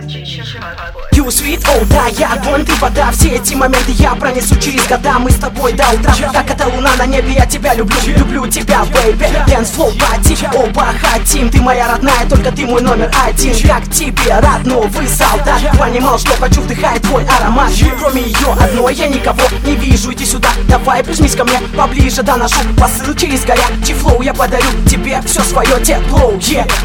You sweet, oh да, я огонь, ты вода. Все эти моменты я пронесу через года. Мы с тобой до утра, как эта луна на небе. Я тебя люблю, люблю тебя, baby. Dance flow, party, оба хотим. Ты моя родная, только ты мой номер один. Как тебе рад, новый солдат. Понимал, что хочу вдыхать твой аромат. Кроме ее одной я никого не вижу. Иди сюда, давай прижмись ко мне поближе. Доношу посыл через горячий флоу. Я подарю тебе все свое тепло.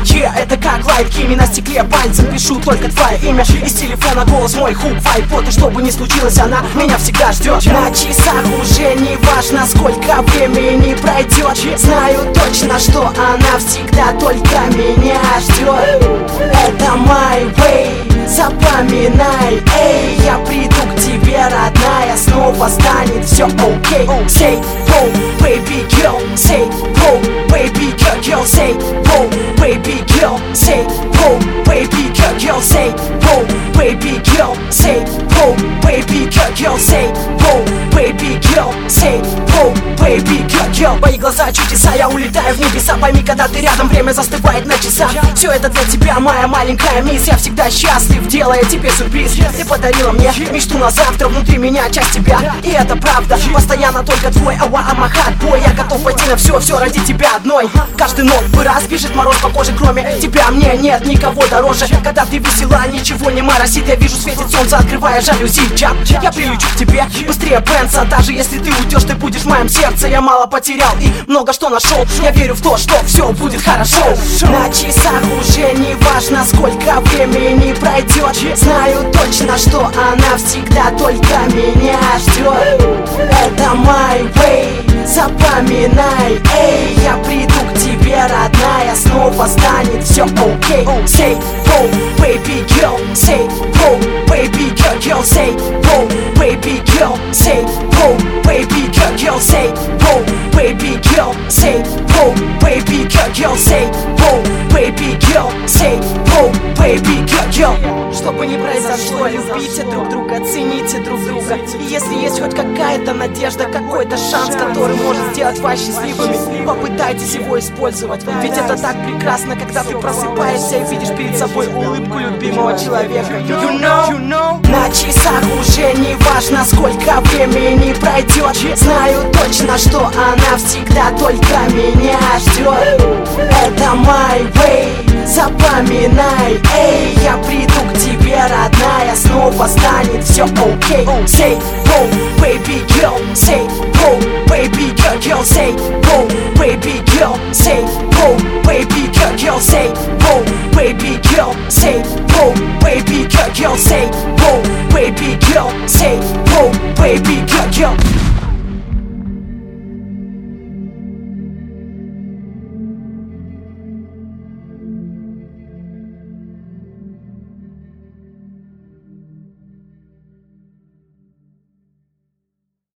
Это как лайки на стекле. Пальцем пишу только твое имя. Из телефона голос мой хук вайп. Вот и что бы ни случилось, она меня всегда ждет. На часах уже не важно, сколько времени пройдет. Знаю точно, что она всегда только меня ждет. Это my way, запоминай. Эй, я приду к тебе, родная. Снова станет все окей. Say, oh, baby girl. Say, oh, baby girl. Say, oh, baby girl. Say, oh, baby girl. Say, oh, baby girl. Say, oh, baby girl. Say, oh, baby girl. Say, oh, baby girl. Мои глаза чудеса, я улетаю в небеса. Пойми, когда ты рядом, время застывает на часах. Все это для тебя, моя маленькая мисс. Я всегда счастлив, делая тебе сюрприз. Ты подарила мне мечту на завтра. Внутри меня часть тебя, и это правда. Постоянно только твой амахат бой. Я готов пойти на все ради тебя одной. Каждый новый раз бежит мороз по коже. Кроме тебя мне нет никого дороже. Когда ты весела, ничего не моросит. Я вижу, светит солнце, открывая жалюзи. Я прилечу к тебе быстрее Бенца. Даже если ты уйдешь, ты будешь в моем сердце. Я мало потерял и много что нашел. Я верю в то, что все будет хорошо. На часах уже не важно, сколько времени пройдет. Знаю точно, что она всегда только меня ждет. Это my way, запоминай. Эй, я приду к тебе, родная. Снова станет все окей. Say, oh, baby girl. Say, oh, baby girl. Say, oh, baby girl. Say, oh, baby girl. Say, oh, baby girl. Say, oh, baby girl. Say, oh, baby girl. Say, oh, baby girl. Что бы ни произошло, любите друг друга, цените друг друга. И если есть хоть какая-то надежда, какой-то шанс, который может сделать вас счастливыми, попытайтесь его использовать. Ведь это так прекрасно, когда ты просыпаешься и видишь перед собой улыбку любимого человека. You know. На часах уже не важно, сколько времени пройдет. Знаю точно, что она всегда только меня ждет. Это my way, запоминай. Эй, я приду к тебе, родная. Снова станет все окей. Say, oh, baby girl. Say, oh, baby girl. Say, oh, baby girl. Say, oh, baby girl. Say, oh, baby girl. Say, oh, baby girl. Say, oh, baby girl. Say, oh, baby girl.